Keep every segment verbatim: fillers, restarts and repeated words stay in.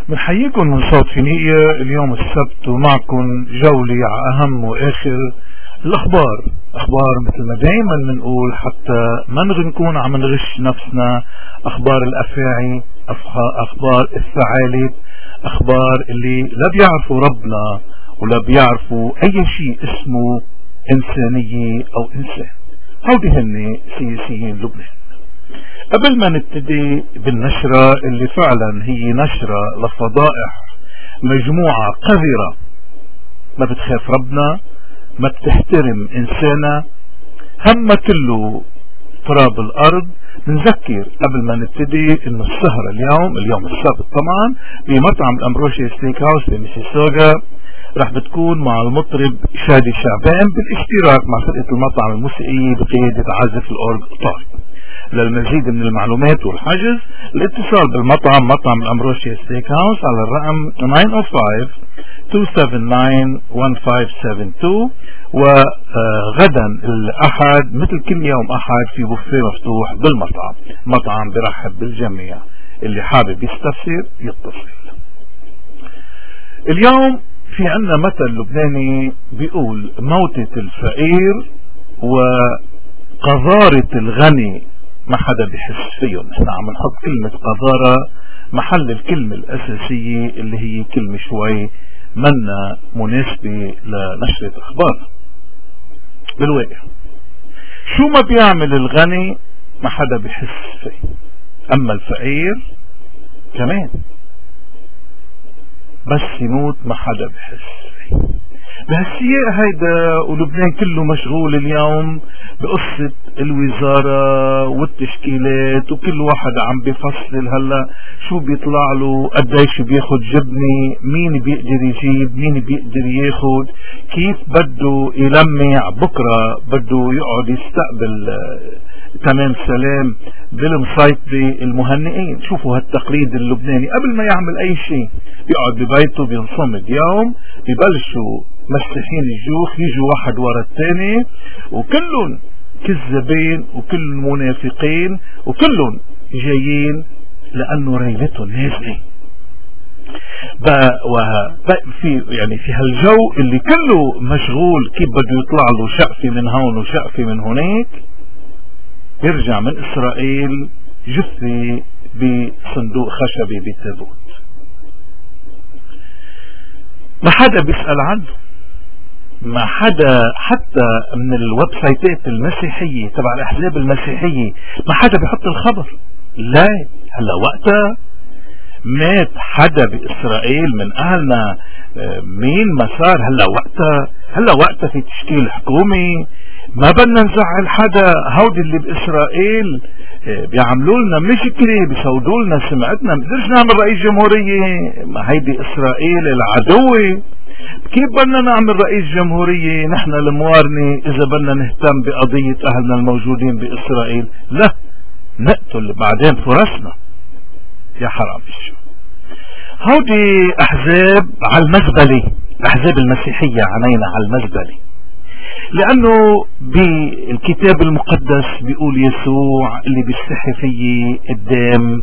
بنحييكم من صوت فينيقيا اليوم السبت، ومعكم جولة على أهم وآخر الأخبار. أخبار مثل ما دايما بنقول حتى ما نكون عم نغش نفسنا، أخبار الأفاعي، أخبار الثعالب، أخبار اللي لا بيعرفوا ربنا ولا بيعرفوا أي شيء اسمه إنسانية أو إنسان. هودي هن سياسيين لبنان. قبل ما نبتدي بالنشرة اللي فعلا هي نشرة لفضائح مجموعة قذرة ما بتخاف ربنا، ما بتحترم إنسانة، هم كله تراب الأرض. بنذكر قبل ما نبتدي إنه السهرة اليوم اليوم السبت طبعا بمطعم الأمبروشيا ستيك هاوس بميسيسوغا رح بتكون مع المطرب شادي شعبان بالاشتراك مع فرقة المطعم الموسيقية بقيادة عازف الأورج طارق. للمزيد من المعلومات والحجز الاتصال بالمطعم مطعم الأمبروشيا ستيك هاوس على الرقم تسعة صفر خمسة اثنين سبعة تسعة واحد خمسة سبعة اثنين. وغدا الأحد مثل كل يوم أحد في بوفيه مفتوح بالمطعم. مطعم برحب بالجميع، اللي حابب يستفسر يتصل. اليوم في عنا مثل لبناني بيقول موتة الفقير وقذارة الغني ما حدا بيحس فيهم. احنا عم نحط كلمة قذارة محل الكلمة الأساسية اللي هي كلمة شوي منا مناسبة لنشرة أخبار. بالواقع شو ما بيعمل الغني ما حدا بيحس فيه، أما الفقير كمان بس يموت ما حدا بيحس فيه. بهالسياق هيدا ولبنان كله مشغول اليوم بقصة الوزارة والتشكيلات، وكل واحد عم بيفصل هلا شو بيطلع له، قديش بياخد جبنة، مين بيقدر يجيب، مين بيقدر ياخد، كيف بده يلمع بكرة، بده يقعد يستقبل تمام سلام بالمسيطرة المهنئين. شوفوا هالتقليد اللبناني قبل ما يعمل اي شيء بيقعد ببيته بينصمد يوم، ببلشوا مسيحين الجوخ يجوا واحد ورا الثاني وكلهم كذابين وكلهم منافقين وكلهم جايين لانه ريلتهم نازله. بقى في يعني في هالجو اللي كله مشغول كيف بده يطلع له شقفه من هون وشقفه من هناك، يرجع من اسرائيل جثه بصندوق خشبي بتابوت، ما حدا بيسأل عنه، ما حدا حتى من الويب سايتات المسيحية تبع الأحزاب المسيحية ما حدا بيحط الخبر. لا هلا وقتها مات حدا بإسرائيل من أهلنا مين ما صار، هلا وقتها هلا وقتها في تشكيل حكومي، ما بدنا نزعل حدا. هودي اللي بإسرائيل بيعملوا لنا مشكلة، بيسودوا لنا سمعتنا، ما بنقدرش نعمل رئيس جمهورية، ما هيدي إسرائيل العدوة، كيف بدنا نعمل رئيس جمهورية نحن الموارنة إذا بدنا نهتم بقضية أهلنا الموجودين بإسرائيل؟ لا، نقتل بعدين فرصنا يا حرام الشو. هودي أحزاب على المزبلة، الأحزاب المسيحية عنينا على المزبلة، لأنه بالكتاب المقدس بيقول يسوع اللي بيستحي فيه قدام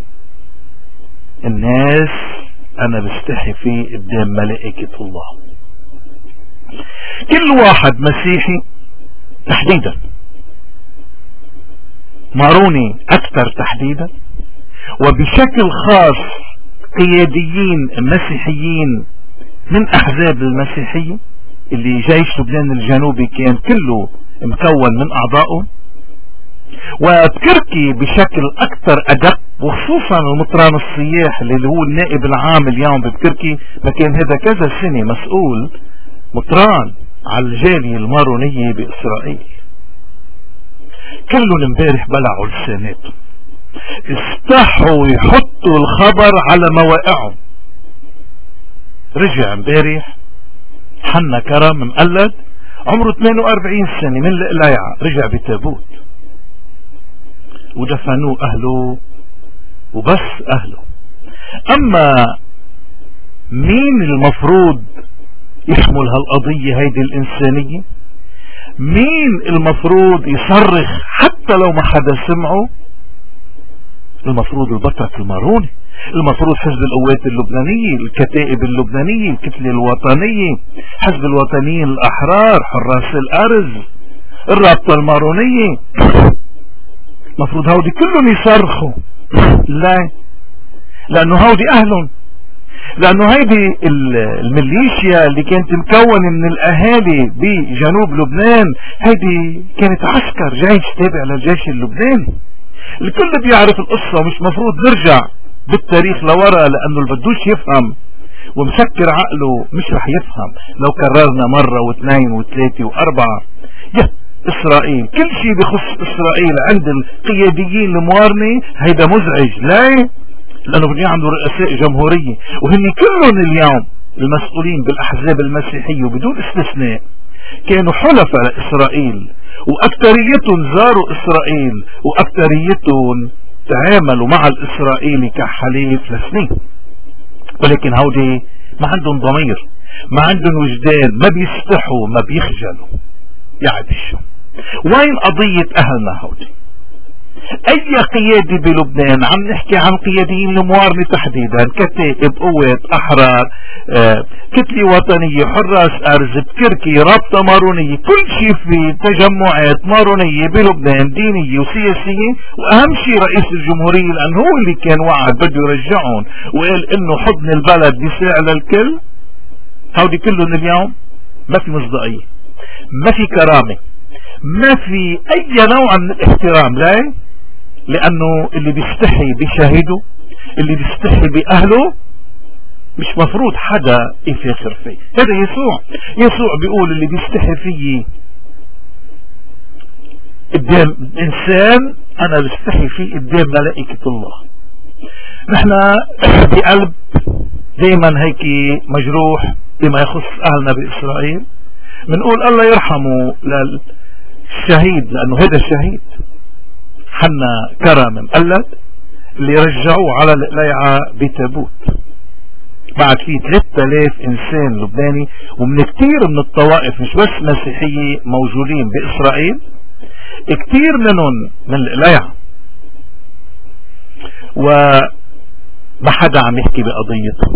الناس أنا بستحي فيه قدام ملائكة الله. كل واحد مسيحي تحديدا، ماروني أكثر تحديدا، وبشكل خاص قياديين مسيحيين من أحزاب المسيحية اللي جيش لبنان الجنوبي كان كله مكون من أعضائه، وبكركي بشكل أكثر أدق، وخصوصا المطران الصياح اللي هو النائب العام اليوم ببكركي، ما كان هذا كذا سنة مسؤول مطران على الجالية المارونية بإسرائيل. كلهم امبارح بلعوا لساناتهم، استحوا يحطوا الخبر على مواقعهم. رجع امبارح حنا كرم مقلد عمره ثمانية وأربعين سنة من القلايعة، رجع بتابوت ودفنوه أهله وبس أهله. أما مين المفروض يحمل هالقضية هيدي الإنسانية؟ مين المفروض يصرخ حتى لو ما حدا سمعه؟ المفروض البطرك الماروني المفروض حزب القوات اللبنانية، الكتائب اللبنانية، الكتلة الوطنية، حزب الوطنيين الأحرار، حراس الأرز، الرابطة المارونية، مفروض هودي كلهم يصرخوا. لا، لأنه هودي أهلهم، لأنه هيدي الميليشيا اللي كانت مكونة من الأهالي بجنوب لبنان، هيدي كانت عسكر جيش تابع للجيش اللبناني. الكل بيعرف القصة، ومش مفروض نرجع بالتاريخ لورا، لأنه اللي بدوش يفهم ومسكر عقله مش رح يفهم لو كررنا مرة واثنين وثلاثة وأربعة. يه إسرائيل، كل شيء بخص إسرائيل عند القياديين الموارنة هيدا مزعج. ليه؟ لأنه بني عنده رؤساء جمهورية، وهن كلهم اليوم المسؤولين بالأحزاب المسيحية وبدون استثناء كانوا حلفاء لإسرائيل، وأكتريتهم زاروا إسرائيل، وأكتريتهم تعاملوا مع الإسرائيلي كحليف لسنين. ولكن هودي ما عندهم ضمير، ما عندهم وجدان، ما بيستحوا، ما بيخجلوا. يعني شو وين قضية أهلنا هودي؟ أي قيادي بلبنان، عم نحكي عن قياديين الموارنة تحديدا، كتائب، قوات، أحرار، آه، كتلة وطنية، حراس أرز، بكركي، رابطة مارونية، كل شيء في تجمعات مارونية بلبنان دينية وسياسية، وأهم شيء رئيس الجمهورية، لأنه هو اللي كان وعد بده يرجعون وقال إنه حضن البلد بيساع للكل. هودي كلهم اليوم ما في مصداقية، ما في كرامة، ما في أي نوع من الاحترام. ليه؟ لأنه اللي بيستحي بشهيده، اللي بيستحي بأهله، مش مفروض حدا يفاخر فيه. هذا يسوع يسوع بيقول اللي بيستحي فيه قدام إنسان أنا بيستحي فيه قدام ملائكة الله. نحن بقلب دايما هيك مجروح بما يخص أهلنا بإسرائيل، بنقول الله يرحمه للشهيد، لأنه هذا الشهيد حنا كرم مقلد اللي رجعوه على القليعة بتابوت بعد فيه ثلاثة آلاف إنسان لبناني، ومن كتير من الطوائف مش بس مسيحية موجودين بإسرائيل، كتير منهم من القليعة، وما حدا عم يحكي بقضيته.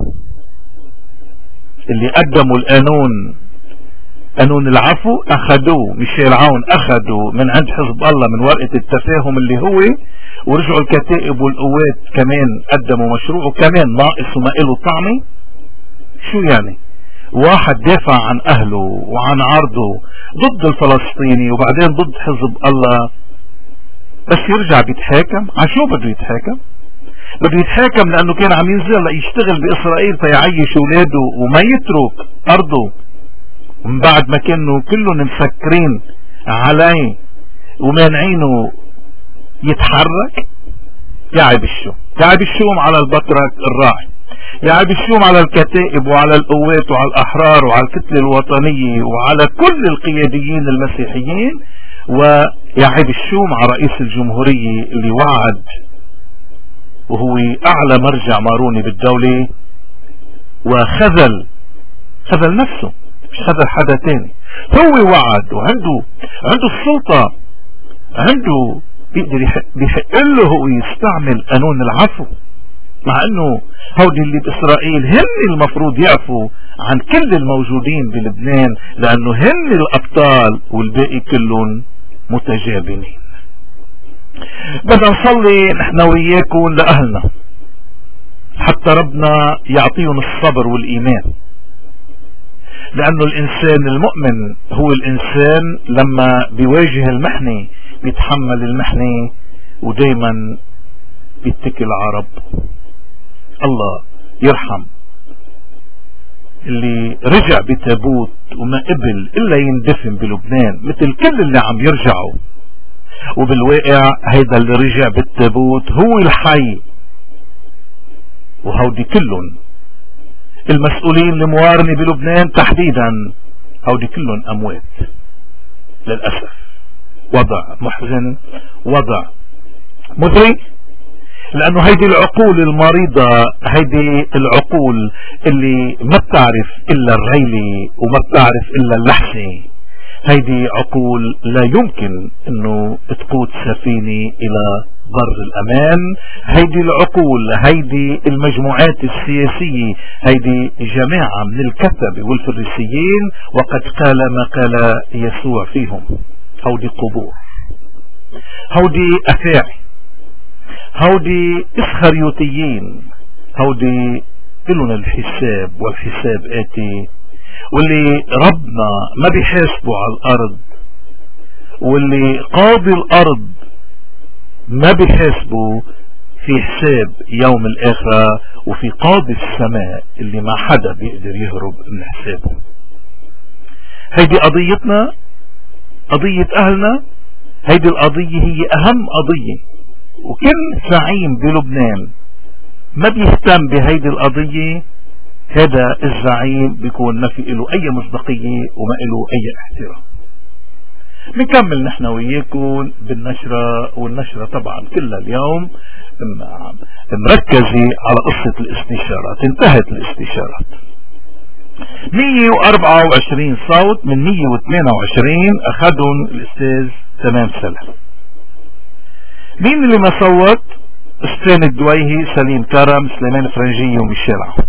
اللي قدموا القانون، قانون العفو، اخذوه ميشيل عون، اخذوا من عند حزب الله من ورقة التفاهم اللي هو، ورجعوا الكتائب والقوات كمان قدموا مشروعه كمان ناقص وما له طعمه. شو يعني واحد دافع عن اهله وعن عرضه ضد الفلسطيني وبعدين ضد حزب الله، بس يرجع بيتحاكم؟ عشو بده يتحاكم؟ بده يتحاكم لانه كان عم ينزل يشتغل باسرائيل فيعيش اولاده وما يترك ارضه، ومن بعد ما كانوا كلهم مسكرين عليه ومانعينه يتحرك. يعب الشوم، يعب الشوم على البطرك الراعي، يعب الشوم على الكتائب وعلى القوات وعلى الأحرار وعلى الكتلة الوطنية وعلى كل القياديين المسيحيين، ويعب الشوم على رئيس الجمهورية اللي وعد وهو أعلى مرجع ماروني بالدولة، وخذل خذل نفسه مش خذل حدا تاني. هو وعد وعنده عنده السلطة، عنده بيقدر بيحق له هو يستعمل قانون العفو، مع انه هودي اللي باسرائيل هن المفروض يعفوا عن كل الموجودين بلبنان، لانه هن الابطال والباقي كلهم متجابنين. بدنا نصلي نحن وياكم لاهلنا حتى ربنا يعطيهم الصبر والايمان، لانه الانسان المؤمن هو الانسان لما بيواجه المحنة بيتحمل المحنة ودايما بيتكل على ربه. الله يرحم اللي رجع بتابوت وما قبل الا يندفن بلبنان مثل كل اللي عم يرجعوا، وبالواقع هيدا اللي رجع بالتابوت هو الحي، وهودي كلهم المسؤولين الموارنة بلبنان تحديدا هودي كلهم اموات للأسف. وضع محزن، وضع مزري، لانه هيدي العقول المريضة، هيدي العقول اللي ما بتعرف الا الريلي وما بتعرف الا اللحسة، هيدي عقول لا يمكن انه تقود سفينة الى بر الامان. هيدي العقول، هيدي المجموعات السياسية، هيدي جماعة من الكتبة والفريسيين، وقد قال ما قال يسوع فيهم: هودي قبور، هودي افاعي، هودي اسخريوتيين، هودي إلنا الحساب والحساب آتي، واللي ربنا ما بيحاسبه على الأرض، واللي قاضي الأرض ما بيحاسبه في حساب يوم الآخرة، وفي قاضي السماء اللي ما حدا بيقدر يهرب من حسابه. هيدي قضيتنا، قضية أهلنا. هيدي القضية هي أهم قضية، وكل زعيم بلبنان ما بيهتم بهيدي القضية، هذا الزعيم بيكون ما في له اي مصداقية وما له اي احترام. بنكمل نحن وياكم بالنشرة، والنشرة طبعا كلها اليوم مركزة على قصة الاستشارات. انتهت الاستشارات، مية واربعة وعشرين صوت من مية وثمانية وعشرين اخذهم الاستاذ تمام سلام. مين اللي ما صوت؟ استان الدويهي، سليم كرم، سليمان فرنجي، وميشيل عون.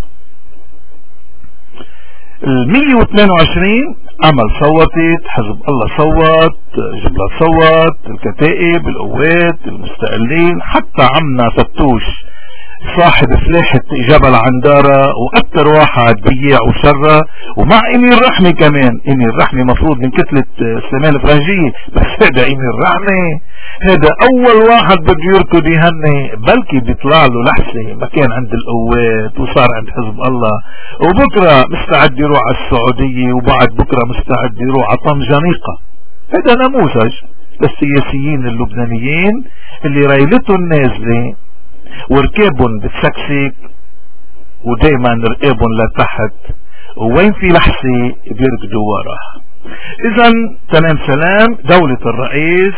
ال مية واثنين وعشرين عمل صوتت، حزب الله صوت، جبلة صوت، الكتائب، القوات، المستقلين، حتى عمنا فتوش صاحب فلاحة جبل عندارة واكثر واحد بياع وشرة، ومع امير رحمي كمان. امير رحمي مفروض من كتلة سليمان الفرنجي، بس هذا امير رحمي هذا اول واحد بده يركض يهني، بلكي بيطلع له لحسة ما كان عند القوات وصار عند حزب الله، وبكرة مستعد يروح على السعودية، وبعد بكرة مستعد يروح على طنجانيقة. هذا نموذج للسياسيين اللبنانيين اللي رايلتهم نازلة وركابهم بتسكسك، ودايما رقابهم لتحت، ووين في لحسة بيركضوا وراها. اذا تمام سلام دولة الرئيس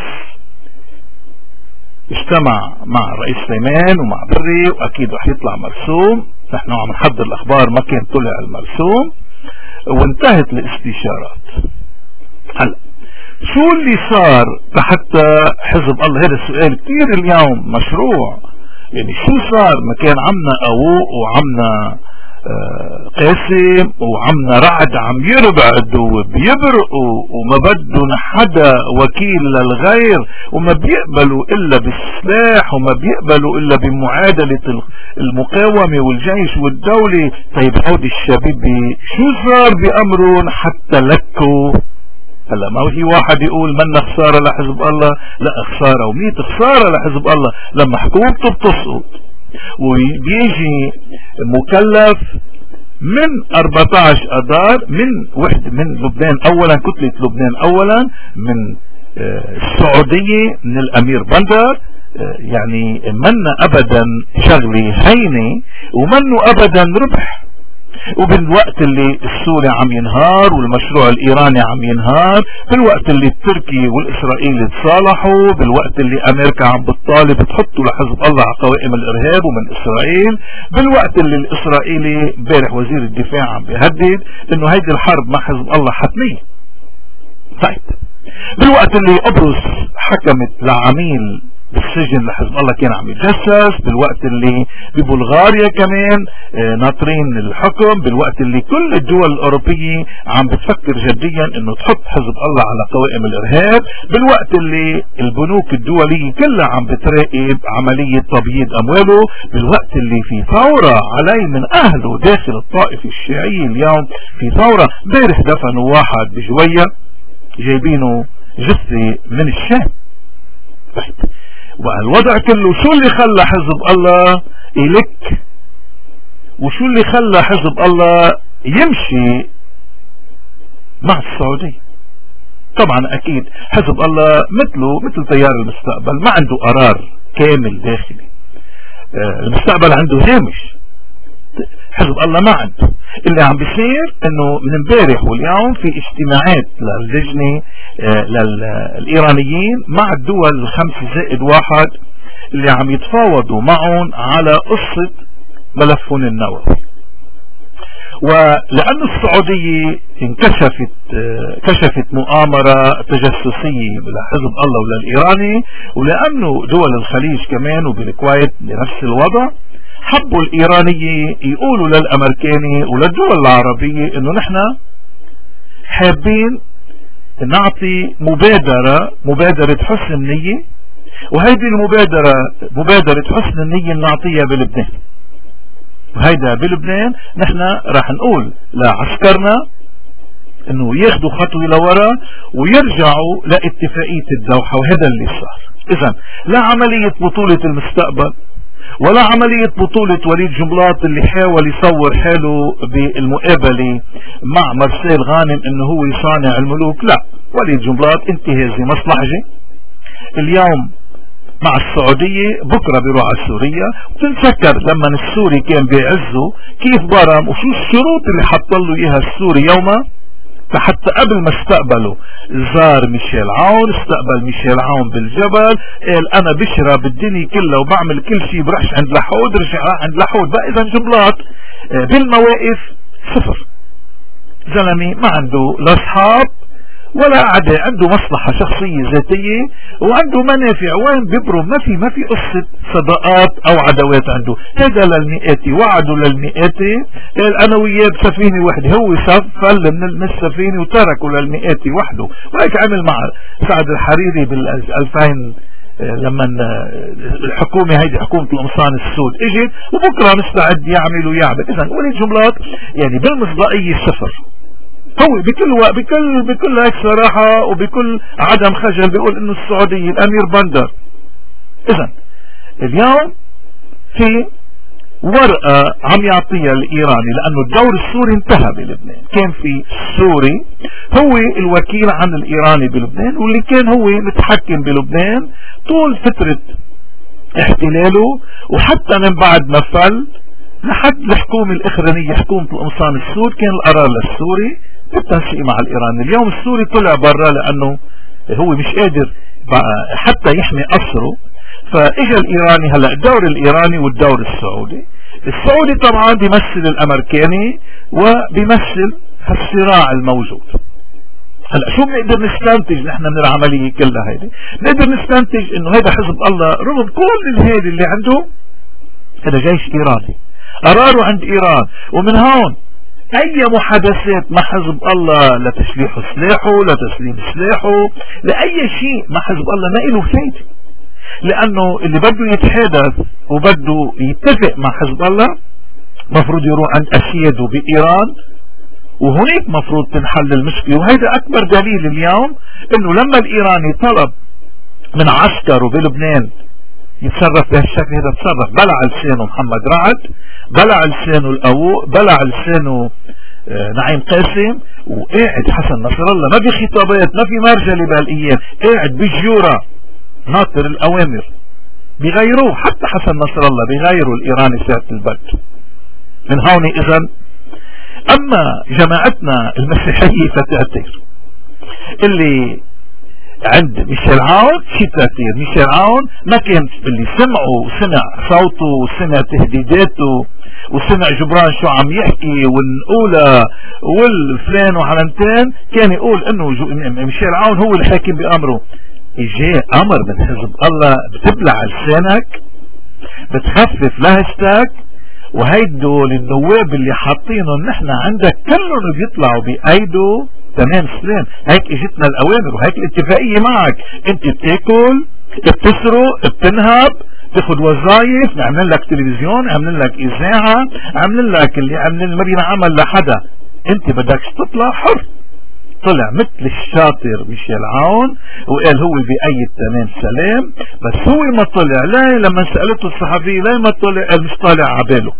اجتمع مع الرئيس سليمان ومع بري، واكيد رح يطلع مرسوم. نحن عم نحضر الاخبار، ما كان طلع المرسوم، وانتهت الاستشارات. هلا شو اللي صار لحتى حزب الله؟ هذا السؤال كتير اليوم مشروع. يعني شو صار؟ ما كان عمنا قووق وعمنا آه قاسم وعمنا رعد عم يربعدوا بيبرقوا، وما بدهم حدا وكيل للغير، وما بيقبلوا الا بالسلاح، وما بيقبلوا الا بمعادلة المقاومة والجيش والدولة. طيب هودي الشبيبة شو صار بأمرهم حتى لكوا؟ هلا ما في واحد يقول منا خسارة لحزب الله، لا خسارة وميت خسارة لحزب الله لما حكومته بتسقط وبيجي مكلف من أربعة عشر اذار من وحدة من لبنان اولا، كتلة لبنان اولا، من السعودية من الامير بندر. يعني منا ابدا شغلة هينة ومنه ابدا ربح. وبالوقت اللي السوري عم ينهار والمشروع الايراني عم ينهار، بالوقت اللي التركي والاسرائيلي تصالحوا، بالوقت اللي امريكا عم بتطالب تحطوا لحزب الله على قوائم الارهاب ومن اسرائيل، بالوقت اللي الاسرائيلي امبارح وزير الدفاع عم بيهدد انه هيدي الحرب مع حزب الله حتمية. طيب بالوقت اللي قبرص حكمت لعميل بالسجن لحزب الله كان عم يتجسس، بالوقت اللي ببلغاريا كمان آه ناطرين الحكم، بالوقت اللي كل الدول الاوروبية عم بتفكر جديا انه تحط حزب الله على قوائم الارهاب، بالوقت اللي البنوك الدولية كلها عم بتراقب عملية تبييض امواله، بالوقت اللي في ثورة علي من اهله داخل الطائفة الشيعية. اليوم في ثورة، امبارح دفنوا واحد بجوية جايبينه جثة من الشام. والوضع كله شو اللي خلى حزب الله يلك، وشو اللي خلى حزب الله يمشي مع السعودية؟ طبعا اكيد حزب الله مثله مثل تيار المستقبل ما عنده قرار كامل داخلي. آه المستقبل عنده هامش، حزب الله ما عنده. اللي عم بيصير انه من امبارح واليوم في اجتماعات للجنة آه للايرانيين مع الدول الخمس زائد واحد اللي عم يتفاوضوا معهم على قصة ملفهم النووي. ولأن السعودية انكشفت كشفت مؤامرة تجسسية لحزب الله وللإيراني، ولأنه دول الخليج كمان وبالكويت بنفس الوضع، حبوا الإيرانية يقولوا للأمريكاني وللدول العربية إنه نحن حابين نعطي مبادرة مبادرة حسن النية، وهيدي المبادرة مبادرة حسن النية نعطيها بلبنان. وهيدا بلبنان نحن راح نقول لعسكرنا انه ياخدوا خطوة لورا ويرجعوا لاتفاقية الدوحة، وهذا اللي صار. اذا لا عملية بطولة المستقبل ولا عملية بطولة وليد جنبلاط اللي حاول يصور حاله بالمقابلة مع مرسال غانم انه هو يصانع الملوك. لا، وليد جنبلاط انتهازي مصلحجي اليوم مع السعودية، بكرة بيروح على سوريا. وتنتذكر لما السوري كان بيعزه كيف برم وشو الشروط اللي حط له اياها السوري يوما، فحتى قبل ما استقبله زار ميشيل عون، استقبل ميشيل عون بالجبل، قال انا بشرب الدنيا كلها وبعمل كل شيء، برحش عند لحود، رجع عند لحود. بقى اذا جنبلاط بالمواقف صفر، زلمي ما عنده لا اصحاب ولا اعداء، عنده مصلحة شخصية ذاتية وعنده منافع. وين بيبرم؟ ما في ما في قصة صداقات او عداوات عنده. هذا للمئاتي وعدوا للمئاتي، قال انا وياه بسفينة وحده، هو فل من السفينة وتركوا للمئاتي وحده. وهيك عمل مع سعد الحريري بالألفين لما الحكومة هيدي حكومة القمصان السود اجت، وبكرة مستعد يعمل ويعمل. اذا وليد جنبلاط يعني بالمصداقية صفر. هو بكل و... بكل بكل هيك صراحة وبكل عدم خجل بيقول انه السعودية الامير بندر. اذا اليوم في ورقة عم يعطيها الايراني، لانه الدور السوري انتهى بلبنان. كان في سوري هو الوكيل عن الايراني بلبنان، واللي كان هو متحكم بلبنان طول فترة احتلاله، وحتى من بعد ما فل لحد الحكومة الاخرانية حكومة القمصان السود كان القرار للسوري بالتنسيق مع الايراني. اليوم السوري طلع برا لانه هو مش قادر حتى يحمي قصره، فاجا الايراني. هلا الدور الايراني والدور السعودي، السعودي طبعا بيمثل الامريكاني وبيمثل الصراع الموجود. هلا شو بنقدر نستنتج نحن من العملية كلها هيدي؟ نقدر نستنتج انه هذا حزب الله رغم كل الهيدي اللي عنده، هذا جيش ايراني قراره عند ايران، ومن هون اي محادثات مع حزب الله لتشليح سلاحه لتسليم سلاحه لاي شيء مع حزب الله ما له فايدة، لانه اللي بده يتحادث وبده يتفق مع حزب الله مفروض يروح عند اسياده بايران، وهناك مفروض تنحل المشكلة. وهذا اكبر دليل اليوم انه لما الايراني طلب من عسكره بلبنان يتصرف بهالشكل، هذا تصرف بلع لسانه محمد رعد، بلع لسانه القوو، بلع لسانه آه نعيم قاسم، وقاعد حسن نصر الله ما في خطابات ما في مرجلة بهالايام، قاعد بالجورة ناطر الاوامر. بيغيروه حتى حسن نصر الله بيغيروا الايراني ساعة البرد. من هون اذا اما جماعتنا المسيحية فتعتير اللي عند ميشيل عون شي تأثير. ميشيل عون ما كان اللي سمعه وسمع صوته وسمع تهديداته وسمع جبران شو عم يحكي والنقولة والفلان وعلنتان، كان يقول انه ميشيل عون هو الحاكم بأمره. اجى امر من حزب الله بتبلع لسانك، بتخفف لهجتك، وهيدول النواب اللي حاطينهم نحن عندك كلهم بيطلعوا بايده تمام سلام. هيك اجتنا الاوامر وهيك الاتفاقية معك، انت بتاكل بتسرق بتنهب تاخد وظايف، نعمل لك تلفزيون، عملن لك اذاعة، عملن لك اللي عملن ما بينعمل لحدا، انت بدكش تطلع حر. طلع مثل الشاطر ميشيل عون وقال هو بأيد تمام سلام، بس هو ما طلع. لا لما سألته الصحفية لا ما طلع، قال مش طالع عباله.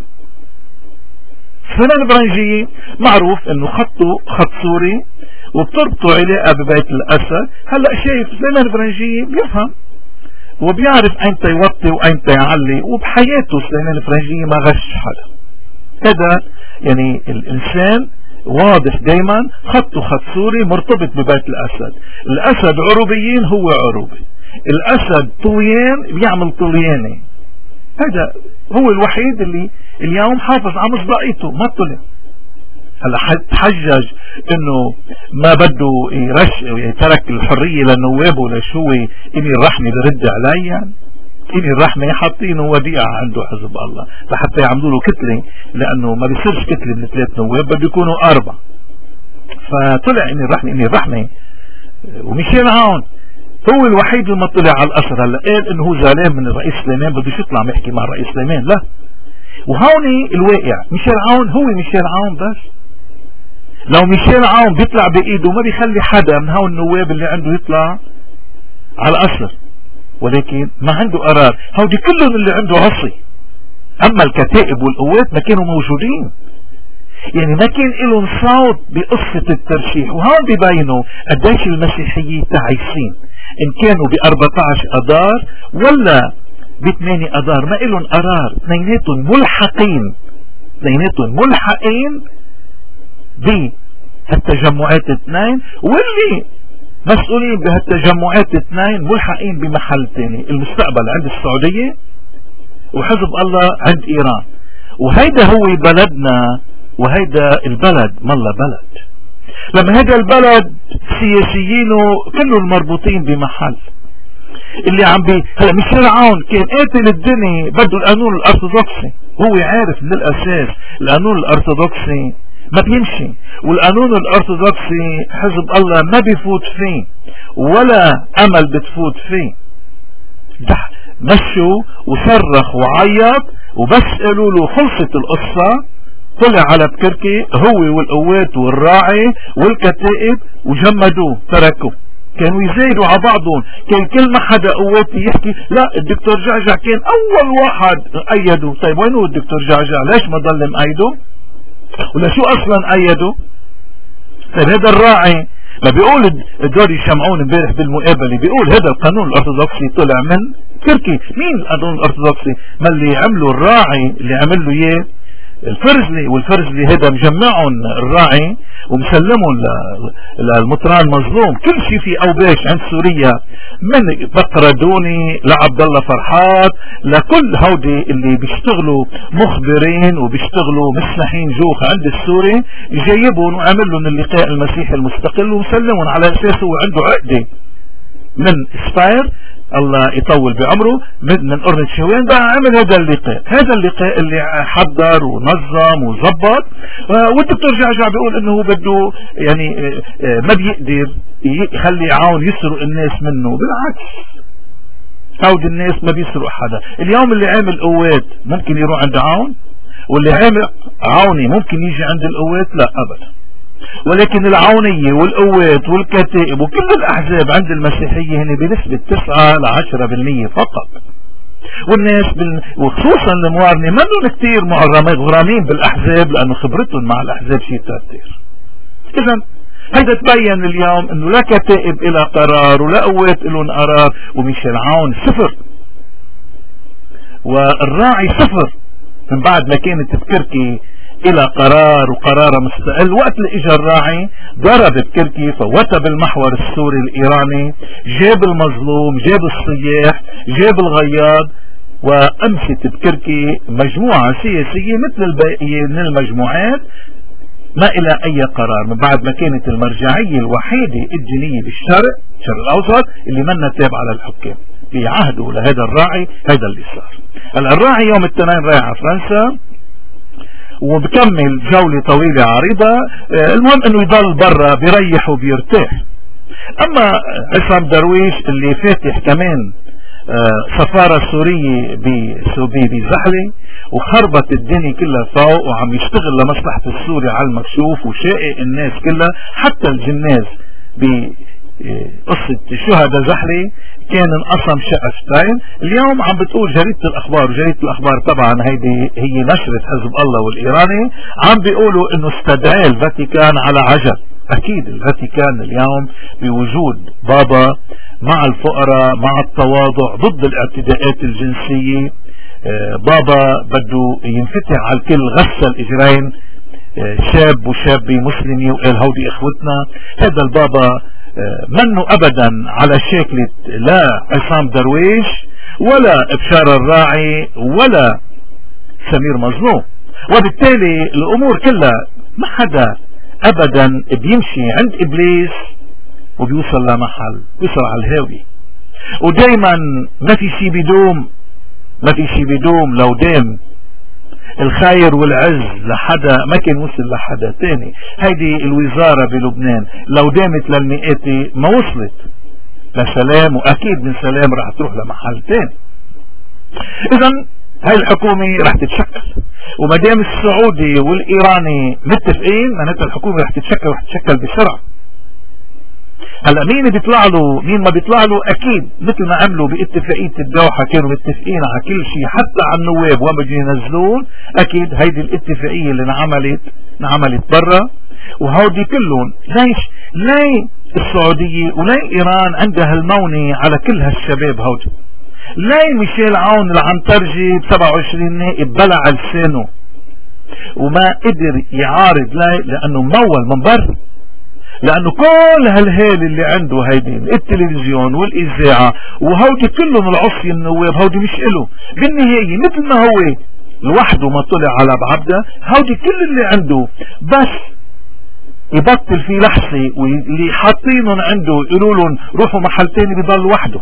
سليمان البرنجية معروف انه خطه خط سوري وبتربطه علاقة ببيت الاسد. هلأ شايف سليمان البرنجية بيفهم وبيعرف ايمتى يوطي وايمتى يعلي، وبحياته سليمان البرنجية ما غش حدا. هذا يعني الانسان واضح دايما خطه خط سوري مرتبط ببيت الاسد. الاسد عروبيين هو عروبي، الاسد طليان بيعمل طلياني. هذا هو الوحيد اللي اليوم حافظ على مصداقيته، ما طلع. هلا تحجج انه ما بده يرش يترك الحرية لنوابه لشو اني الرحمة برد علي، يعني اني الرحمة حاطينه وديعة عنده حزب الله لحتى يعملوا له كتلة، لانه ما بيصيرش كتلة من ثلاث نواب بده يكونوا اربع. فطلع اني الرحمة اني الرحمة. وميشيل عون هو الوحيد اللي ما طلع على القصر. هلا قال انه هو زعلان من الرئيس سليمان بدوش يطلع محكي مع الرئيس سليمان، لا. وهوني الواقع ميشيل عون هو ميشيل عون بس. لو ميشيل عون بيطلع بايده ما بيخلي حدا من هون النواب اللي عنده يطلع على القصر، ولكن ما عنده قرار. هودي كلهم اللي عنده عصي، اما الكتائب والقوات ما كانوا موجودين، يعني ما كان لهم صوت بقصة الترشيح. وهون بيبينوا قديش المسيحيين تعيسين، ان كانوا ب أربعة عشر اذار ولا ب ثمانية اذار ما لهم قرار، اثنيناتهم ملحقين اثنيناتهم ملحقين بهالتجمعات اثنين، واللي مسؤولين بهالتجمعات اثنين ملحقين بمحل تاني، المستقبل عند السعودية وحزب الله عند ايران. وهيدا هو بلدنا، وهيدا البلد مالله بلد. لما هيدا البلد سياسيينه كلهم مربوطين بمحل اللي عم بي هلا ميشيل عون كان قاتل الدنيا بده القانون الارثوذكسي، هو عارف من الاساس القانون الارثوذكسي ما بيمشي، والقانون الارثوذكسي حزب الله ما بيفوت فيه ولا امل بتفوت فيه. مشوا وصرخ وعيط، وبس قالوا له خلصت القصة طلع على بكركي هو والقوات والراعي والكتائب وجمدوه تركوه. كانوا يزايدوا على بعضهم، كان كل ما حدا قواتي يحكي لا الدكتور جعجع كان اول واحد ايده. طيب وين هو الدكتور جعجع؟ ليش ما ضل مأيده؟ ولا شو اصلا ايده؟ طيب هذا الراعي ما بيقول الدوري شمعون امبارح بالمقابله بيقول هذا القانون الارثوذكسي طلع من تركي. مين القانون الارثوذكسي؟ ما اللي عمله الراعي اللي عمل له اياه الفرزلي، والفرزلي هذا مجمعهم الراعي ومسلمهم للمطران مظلوم. كل شيء في اوباش عند سوريا من بقردوني لعبد الله فرحات لكل هودي اللي بيشتغلوا مخبرين وبيشتغلوا مسنحين جوخ عند السوري، جايبهم وعمل لهم اللقاء المسيحي المستقل ومسلمهم على اساسه وعنده عقده من اسباير الله يطول بعمره من قرن شوين بقى عمل هذا اللقاء. هذا اللقاء اللي حضر ونظم وظبط، والدكتور جعجع بيقول انه هو بده يعني ما بيقدر يخلي عون يسرق الناس منه، بالعكس هود الناس ما بيسرق حدا. اليوم اللي عامل قوات ممكن يروح عند عون، واللي عامل عوني ممكن يجي عند القوات؟ لا ابدا. ولكن العونية والقوات والكتائب وكل الأحزاب عند المسيحية هنا بنسبة تسعة لعشرة بالمية فقط. والناس بال... وخصوصا الموارنة منهم كتير مغرمين بالأحزاب لأنه خبرتهم مع الأحزاب شيء كتير. إذا هيدا تبين اليوم أنه لا كتائب إلى قرار ولا قوات إلهم قرار، وميشيل عون صفر والراعي صفر من بعد ما كانت بكركي الى قرار وقرار مستقل. وقت اللي اجى الراعي ضرب بكركي، فوت بالمحور السوري الايراني، جاب المظلوم، جاب الصياح، جاب الغياض، وامست بكركي مجموعة سياسية مثل الباقية من المجموعات ما الى اي قرار، من بعد ما كانت المرجعية الوحيدة الدينية بالشرق الشرق الاوسط اللي منا تابعة للحكام في عهده لهذا الراعي. هذا اللي صار. هلا الراعي يوم الاثنين رايح على فرنسا وبكمل جولة طويلة عريضة، المهم انه يضل برا بيريح وبيرتاح. اما عصام درويش اللي فاتح كمان سفارة سورية بزحلة وخربت الدنيا كلها فوق وعم يشتغل لمصلحة السوري على المكشوف وشائع الناس كلها، حتى الجناز بقصة شهداء زحلة كان انقسم شقفتين. اليوم عم بتقول جريدة الاخبار، وجريدة الاخبار طبعا هيدي هي نشرة حزب الله والايراني، عم بيقولوا انه استدعى الفاتيكان على عجل. اكيد الفاتيكان اليوم بوجود بابا مع الفقراء مع التواضع ضد الاعتداءات الجنسية، بابا بده ينفتح على الكل، غسل اجرين شاب وشابة مسلمي وقال هودي اخوتنا. هذا البابا منه ابدا على شكلة لا عصام درويش ولا بشار الراعي ولا سمير مظلوم، وبالتالي الامور كلها ما حدا ابدا بيمشي عند ابليس وبيوصل لمحل، بيوصل على الهاوي. ودايما ما في شي بدوم، ما في شي بدوم. لو دام الخير والعز لحدا ما كان وصل لحدا تاني. هيدي الوزارة بلبنان لو دامت للمئات ما وصلت لسلام، واكيد من سلام راح تروح لمحل تاني. اذا هاي الحكومة راح تتشكل، وما دام السعودي والايراني متفقين معناتها الحكومة راح تتشكل، راح تتشكل بسرعة. هلا مين بيطلع له مين ما بيطلع له، اكيد مثل ما عملوا باتفاقية الدوحة كانوا متفقين على كل شيء حتى على النواب وما بده ينزلون. اكيد هيدي الاتفاقية اللي انعملت انعملت برا، وهودي كلهم ليش ليه السعودية وليه ايران عندها المونة على كل هالشباب هودي؟ ليه ميشيل عون العنترجي ب سبعة وعشرين نائب بلع لسانه وما قدر يعارض؟ ليه؟ لانه مول من برا، لانه كل هالهيل اللي عنده هيدي التلفزيون والاذاعه وهودي كلهم العصي النواب هودي مش له بالنهايه، مثل ما هو لوحده ما طلع على بعبده، هودي كل اللي عنده بس يبطل فيه لحظه، واللي حاطينهم عنده يقولوا لهم روحوا محل تاني بيضل وحده.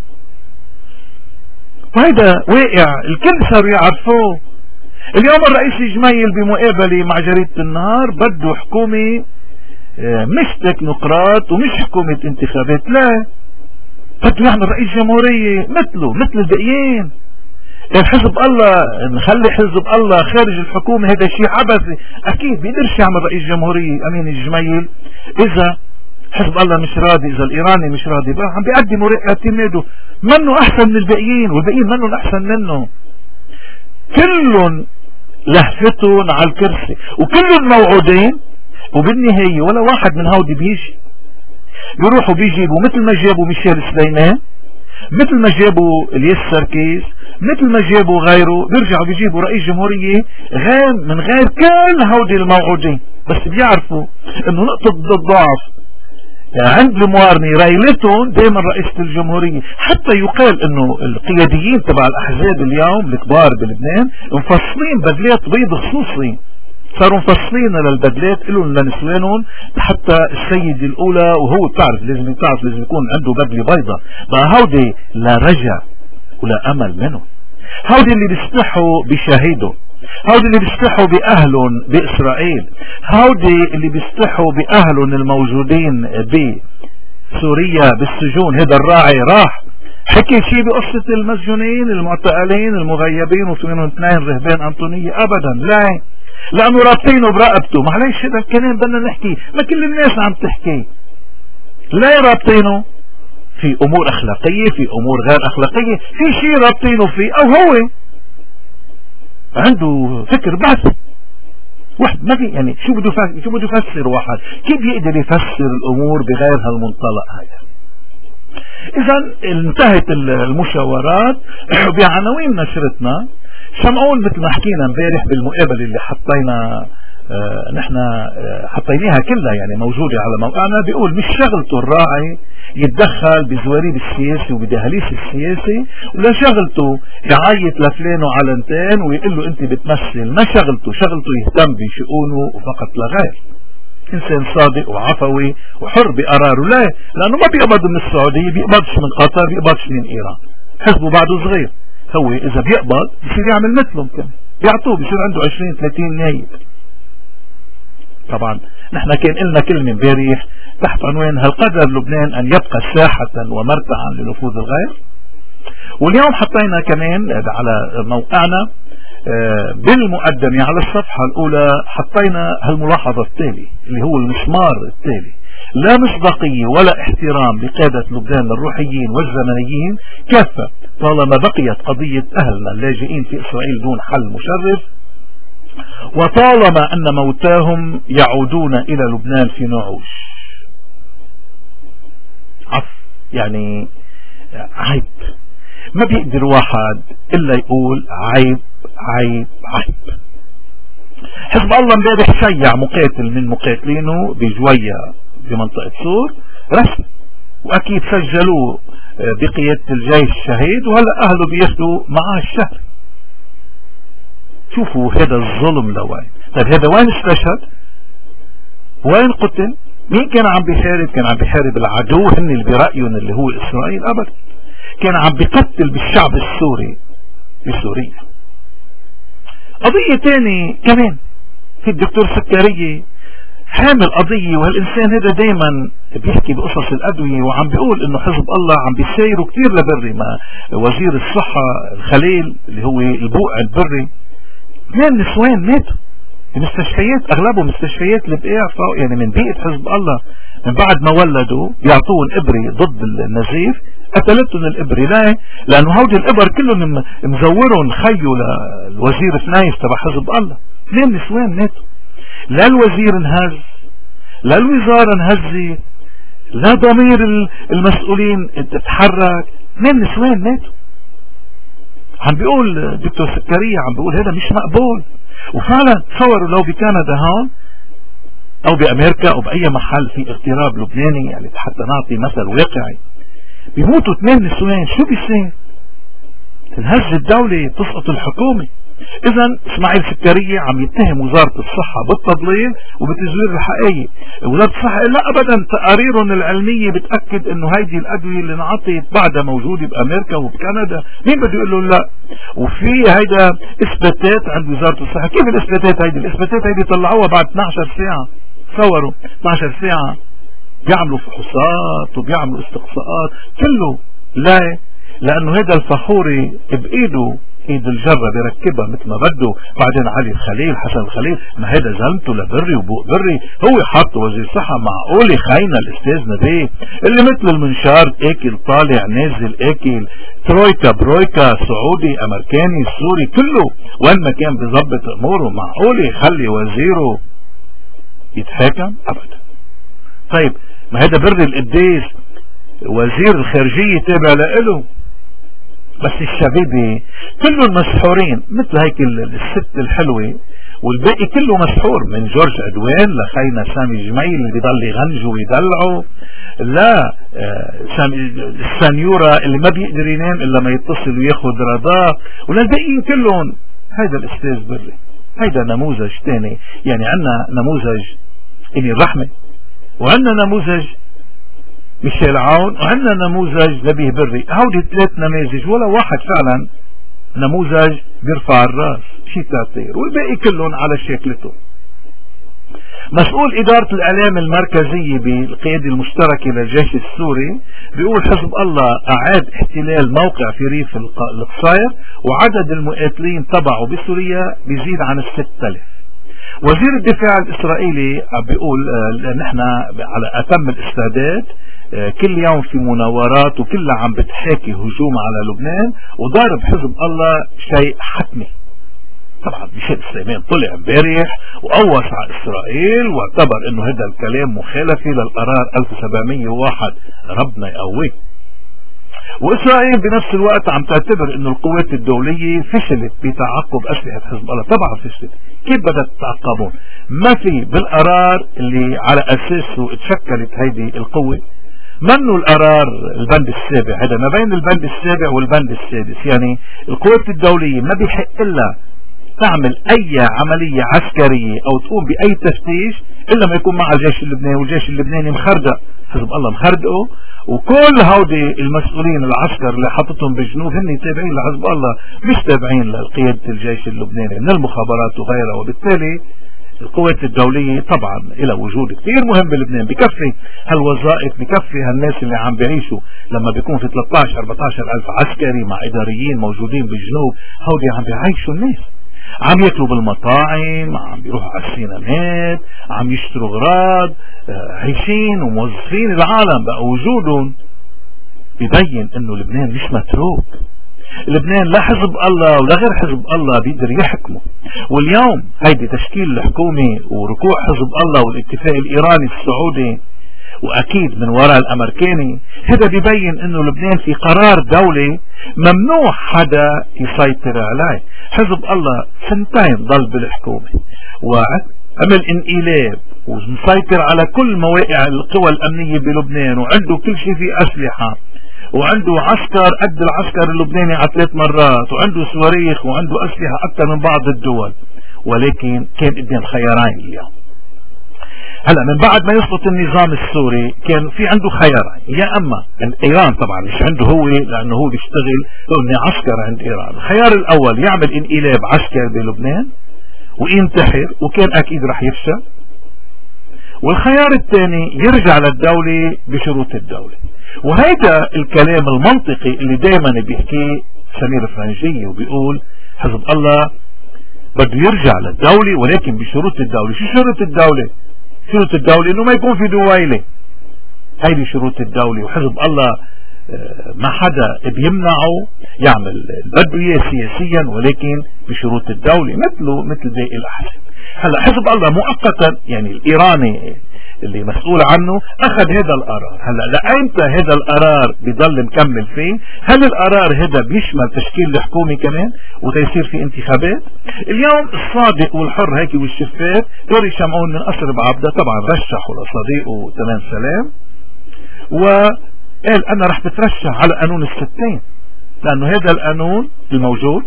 وهيدا واقع الكل صاروا يعرفوه. اليوم الرئيس الجميل بمقابله مع جريده النهار بده حكومه مش تكنوقراط ومش حكومة انتخابات، لا بده يعمل رئيس جمهورية مثله مثل الباقيين. الحزب الله نخلي حزب الله خارج الحكومة هذا شيء عبثي. اكيد بيقدرش يعمل رئيس جمهورية امين الجميل اذا حزب الله مش راضي، اذا الايراني مش راضي بقى عم بيقدموا اعتماده منه احسن من الباقيين، والباقيين منه احسن منه. كلهم لهفتهم على الكرسي وكلهم موعودين، وبالنهاية ولا واحد من هودي بيجي. بيروحوا بيجيبوا مثل ما جابوا ميشيل سليمان، مثل ما جابوا الياس سركيس، مثل ما جابوا غيره، بيرجعوا بيجيبوا رئيس جمهورية غير من غير كل هودي الموعودين. بس بيعرفوا انه نقطة الضعف عند الموارني رايلتهم دائما رئيسة الجمهورية. حتى يقال انه القياديين تبع الاحزاب اليوم الكبار بلبنان مفصلين بدلات بيض خصوصي، صاروا مفصلين للبدلات لهم لنسوانهم حتى السيدة الاولى، وهو بتعرف لازم تعرف لازم يكون عنده بدلة بيضة. بقى هودي لا رجع ولا امل منه، هودي اللي بيستحوا بشهيده، هودي اللي بيستحوا باهلهم باسرائيل، هودي اللي بيستحوا باهلهم الموجودين بسوريا بالسجون. هذا الراعي راح حكي شيء بقصة المسجونين المعتقلين المغيبين ومنهم اثنين رهبان انطونية؟ ابدا، لا، لانه رابطينه برقبته. معلش هذا الكلام بدنا نحكي، ما كل الناس عم تحكي. لا رابطينه في امور اخلاقية، في امور غير اخلاقية، في شيء رابطينه فيه، او هو عنده فكر بعثي واحد ما في. يعني شو بده يفسر شو بده يفسر واحد؟ كيف يقدر يفسر الامور بغير هالمنطلق هذا؟ اذا انتهت المشاورات بعناوين نشرتنا. شمعون مثل ما حكينا امبارح بالمقابله اللي حطينا اه نحن اه حطيناها كلها يعني موجوده على موقعنا، بيقول مش شغلته الراعي يتدخل بزواريب السياسي وبدهاليس السياسي، ولا شغلته يعيط لفلان وعلنتين ويقول له انت بتمثل. ما شغلته، شغلته يهتم بشؤونه وفقط لا غير. انسان صادق وعفوي وحر بقراره. لا، لانه ما بيقبض من السعوديه، بيقبضش من قطر، بيقبضش من ايران. حزبه بعده صغير، هو اذا بيقبض بصير يعمل مثلهم كمان، بيعطوه بصير عنده عشرين ثلاثين نايب. طبعا نحن كان لنا كلمه امبارح تحت عنوان هل قدر لبنان ان يبقى ساحه ومرتعا لنفوذ الغير؟ واليوم حطينا كمان على موقعنا بالمقدمه على الصفحه الاولى حطينا هالملاحظه التالي اللي هو المسمار التالي: لا مصداقيه ولا احترام لقاده لبنان الروحيين والزمنيين كافه طالما بقيت قضيه اهلنا اللاجئين في اسرائيل دون حل مشرف، وطالما ان موتاهم يعودون الى لبنان في نعوش. عف يعني عيب، ما بيقدر واحد الا يقول عيب عيب عيب. حزب الله امبارح شيع مقاتل من مقاتلينه بجوية بمنطقة سور رسمي، واكيد سجلوه بقيادة الجيش الشهيد، وهلا اهله بياخدوا معاه الشهر. شوفوا هذا الظلم لوين. طيب هذا وين استشهد؟ وين قتل؟ مين كان عم بيحارب؟ كان عم بيحارب العدو، هن اللي برأيهم اللي هو إسرائيل؟ أبدا، كان عم بيقتل بالشعب السوري بسوريا. قضية تاني كمان في الدكتور سكرية حامل قضية، وهالإنسان هذا دايما بيحكي بقصص الأدوية وعم بيقول إنه حزب الله عم بيسايروا كتير لبري. ما وزير الصحة الخليل اللي هو البوع البري، اثنين نسوان ماتوا المستشفيات، اغلبهم مستشفيات اللي بيعرفوا يعني من بيئة حزب الله، من بعد ما ولدوا بيعطوهم ابري ضد النزيف، قتلتهم الابري. لا، لانه هودي الابر كلهم مزورهم خيو للوزير فنايف تبع حزب الله. اثنين نسوان ماتوا، لا الوزير انهز، لا الوزارة انهزت، لا ضمير المسؤولين تتحرك، اثنين نسوان ماتوا. عم بيقول دكتور سكرية، عم بيقول هذا مش مقبول. وفعلا تصوروا لو بكندا هون او بامريكا او باي محل في اغتراب لبناني، يعني حتى نعطي مثل واقعي، بيموتوا اثنين نسوان، شو بيصير؟ تنهز الدولة، تسقط الحكومة. اذا اسماعيل سكرية عم يتهم وزارة الصحة بالتضليل وبتزوير الحقائق. وزارة الصحة لا ابدا، تقاريرهم العلمية بتأكد انه هيدي الادوية اللي انعطيت بعدها موجودة بامريكا وبكندا. مين بده يقول له لا؟ وفي هيدا اثباتات عند وزارة الصحة. كيف الاثباتات هيدي؟ الاثباتات هيدي طلعوها بعد اثني عشر ساعة. تصوروا اثني عشر ساعة بيعملوا فحوصات وبيعملوا استقصاءات كله. لا، لانه هيدا الفخوري بايده ايد الجرة بيركبها مثل ما بده. بعدين علي الخليل، حسن الخليل، ما هيدا زلمته لبري وبوق بري، هو حط وزير صحة. معقولة خاينة الاستاذ نبيه اللي مثل المنشار اكل طالع نازل اكل، ترويكا برويكا، سعودي امريكاني سوري، كله وين ما كان بيظبط اموره. معقولة يخلي وزيره يتحاكم؟ ابدا. طيب ما هيدا بري القديس وزير الخارجية تابع له، بس الشبيبة كلهم مسحورين مثل هيك الست الحلوة، والباقي كله مسحور، من جورج عدوان لخينا سامي جميل اللي بيضل يغنجوا ويدلعوا، لا سامي السانيورا اللي ما بيقدر ينام الا ما يتصل وياخد رضاه، وللباقيين كلهم. هيدا الاستاذ بري، هيدا نموذج تاني. يعني عنا نموذج إني الرحمة، وعنا نموذج ميشيل عون، وعندنا نموذج نبيه بري. هودي ثلاث نماذج، ولا واحد فعلا نموذج بيرفع الراس شي تاطير، والباقي كلهم على شكلته. مسؤول إدارة الإعلام المركزية بالقيادة المشتركة للجيش السوري بيقول حزب الله أعاد احتلال موقع في ريف القصير، وعدد المقاتلين تبعه بسوريا بيزيد عن الست آلاف. وزير الدفاع الإسرائيلي بيقول نحن على أتم الاستعداد، كل يوم في مناورات وكلها عم بتحاكي هجوم على لبنان، وضارب حزب الله شيء حتمي. طبعا ميشيل سليمان طلع امبارح وقوص على اسرائيل واعتبر انه هذا الكلام مخالفة للقرار ألف وسبعمية وواحد، ربنا يقويه. واسرائيل بنفس الوقت عم تعتبر انه القوات الدولية فشلت بتعقب اسلحة حزب الله. طبعا فشلت، كيف بدها تتعقبون؟ ما في بالقرار اللي على اساسه تشكلت هيدي القوة منه القرار البند السابع. هذا ما بين البند السابع والبند السادس، يعني القوات الدولية ما بيحق لها تعمل اي عملية عسكرية او تقوم باي تفتيش الا ما يكون مع الجيش اللبناني، والجيش اللبناني مخردق، حزب الله مخردقه، وكل هودي المسؤولين العسكر اللي حطتهم بالجنوب هن تابعين لحزب الله، مش تابعين لقيادة الجيش اللبناني من المخابرات وغيرها. وبالتالي القوات الدولية طبعا إلى وجود كثير مهم بلبنان، بكفي هالوظائف، بكفي هالناس اللي عم بيعيشوا لما بيكون في ثلاثة عشر أربعة عشر ألف عسكري مع إداريين موجودين بالجنوب، هودي عم بيعيشوا الناس، عم ياكلوا بالمطاعم، عم بيروحوا على السينمات، عم يشتروا اغراض، عايشين وموظفين. العالم بقى وجودهم بيبين انه لبنان مش متروك. لبنان لا حزب الله ولا غير حزب الله بيقدر يحكمه. واليوم هيدي تشكيل الحكومة وركوع حزب الله والاتفاق الايراني السعودي واكيد من وراء الامريكاني، هذا بيبين انه لبنان في قرار دولي ممنوع حدا يسيطر عليه. حزب الله سنتين ضل بالحكومة وعمل انقلاب ومسيطر على كل مواقع القوى الامنية بلبنان، وعنده كل شيء في اسلحة، وعنده عسكر قد العسكر اللبناني على ثلاث مرات، وعنده صواريخ، وعنده اسلحة اكثر من بعض الدول. ولكن كان قدام خيارين اليوم. هلا من بعد ما يسقط النظام السوري كان في عنده خيارين، يا اما ايران طبعا مش عنده هو لانه هو بيشتغل انه عسكر عند ايران، الخيار الاول يعمل انقلاب عسكري بلبنان وينتحر وكان اكيد رح يفشل، والخيار الثاني يرجع للدولة بشروط الدولة. وهيدا الكلام المنطقي اللي دائما بيحكيه سمير فرنجي وبيقول حزب الله بده يرجع للدولة ولكن بشروط الدولة. شو شروط الدولة؟ شروط الدولة انه ما يكون في دويلة، هيدي شروط الدولة. وحزب الله ما حدا بيمنعه يعمل بده اياه سياسيا ولكن بشروط الدولة مثله مثل باقي الاحزاب. هلا حزب الله مؤقتا يعني الايراني اللي مسؤول عنه اخذ هذا القرار. هلا لأيمتى هذا القرار بيضل مكمل فيه؟ هل القرار هذا بيشمل تشكيل الحكومة كمان وتيصير في انتخابات؟ اليوم الصادق والحر هيك والشفاف دوري شمعون من قصر بعبدة طبعا رشحوا لصديقه تمام سلام وقال انا رح بترشح على قانون الستين لانه هذا القانون الموجود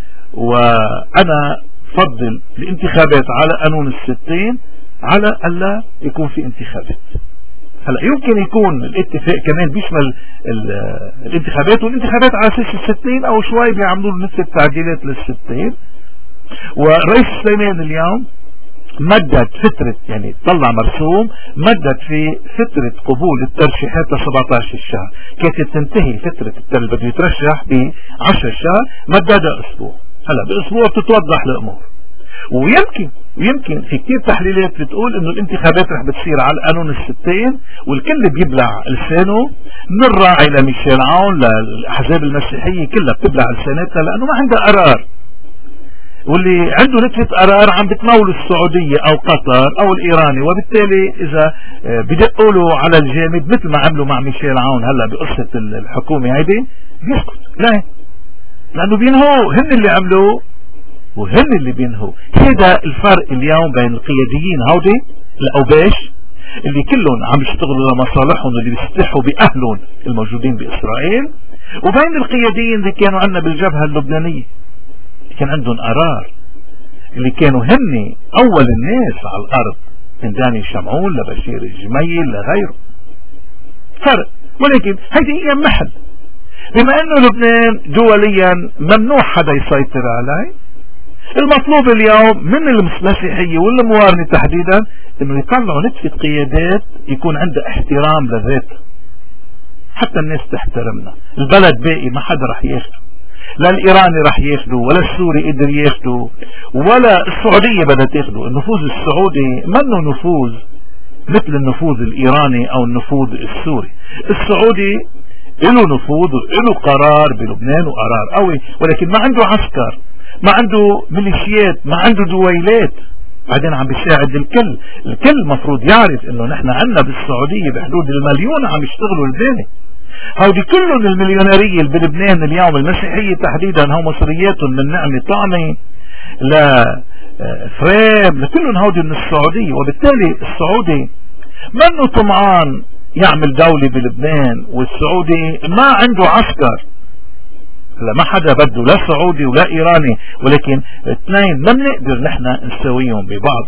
وانا فضل الانتخابات على قانون الستين على ألا يكون في انتخابات. هلا يمكن يكون الاتفاق كمان بيشمل الانتخابات والانتخابات على اساس الستين او شوي بيعملوا نفس التعديلات للستين. والرئيس سليمان اليوم مدد فترة يعني طلع مرسوم مدد في فترة قبول الترشيحات ل سبعة عشر شهر، كانت تنتهي فترة اللي بده يترشح ب عشرة شهر مددها اسبوع. هلا باسبوع بتتوضح الامور. ويمكن ويمكن في كتير تحليلات بتقول انه الانتخابات رح بتصير على قانون الستين والكل بيبلع لسانه من الراعي لميشيل عون للاحزاب المسيحية كلها بتبلع لساناتها لانه ما عندها قرار، واللي عنده نتفة قرار عم بتمول السعودية او قطر او الايراني، وبالتالي اذا بدقوا له على الجامد مثل ما عملوا مع ميشيل عون هلا بقصة الحكومة هيدي بيسكت. لا لانه بينهوا هن اللي عملوا وهن اللي بينهوا. هذا الفرق اليوم بين القياديين هودي الاوباش اللي كلهم عم يشتغلوا لمصالحهم اللي بيستحوا باهلهم الموجودين باسرائيل وبين القياديين اللي كانوا عندنا بالجبهة اللبنانية اللي كان عندهم قرار، اللي كانوا هن اول الناس على الارض من داني شمعون لبشير الجميل لغيره. فرق، ولكن هيدي هي محل. بما انه لبنان دوليا ممنوع حدا يسيطر عليه، المطلوب اليوم من المسيحية والموارنة تحديدا انه يطلعوا نتفة قيادات يكون عندها احترام لذاته حتى الناس تحترمنا. البلد باقي ما حدا رح ياخده، لا الايراني رح ياخده ولا السوري قدر ياخده ولا السعودية بدها تاخده. النفوذ السعودي منه نفوذ مثل النفوذ الايراني او النفوذ السوري. السعودي له نفوذ وله قرار بلبنان وقرار قوي، ولكن ما عنده عسكر، ما عنده ميليشيات، ما عنده دويلات، بعدين عم بيساعد الكل. الكل مفروض يعرف انه نحن عندنا بالسعودية بحدود المليون عم يشتغلوا الباني. هودي كلهم المليونيرية اللي بلبنان اليوم المسيحية تحديدا هو مصرياتهم من نعمة طعمة لا فريم لكلهم هودي من السعودية. وبالتالي السعودي منه طمعان يعمل دولة بلبنان، والسعودي ما عنده عسكر. لا ما حدا بده لا سعودي ولا ايراني، ولكن اثنين ما بنقدر نحن نساويهم ببعض.